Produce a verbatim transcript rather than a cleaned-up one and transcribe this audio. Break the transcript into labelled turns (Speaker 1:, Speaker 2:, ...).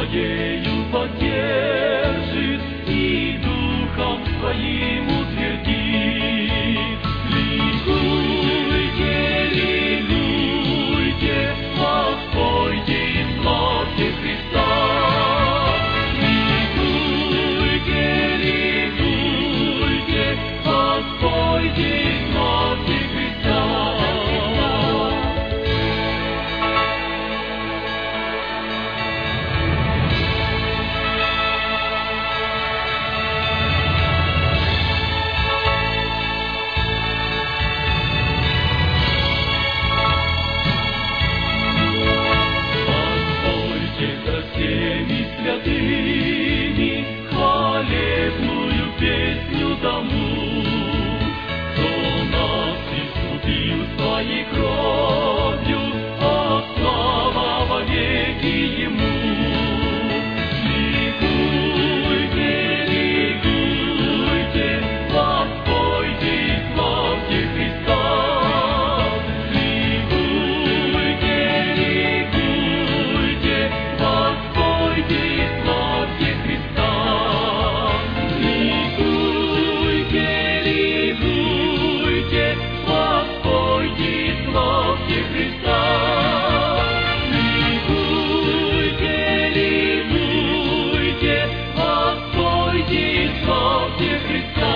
Speaker 1: Своею поддержит и духом своим утвердит. Ликуйте, ликуйте, воспойте и славьте Христа. Ликуйте, ликуйте, воспойте и славьте Христа. Святыми хвалебную песню тому, кто нас искупил своей кровью, а слава вовеки Ему. Ликуйте, ликуйте, воспойте и славьте Христа. Ликуйте, ликуйте, воспойте и славьте Христа. Ликуйте, ликуйте, воспойте и славьте Христа. Ликуйте, ликуйте, воспойте и славьте Христа.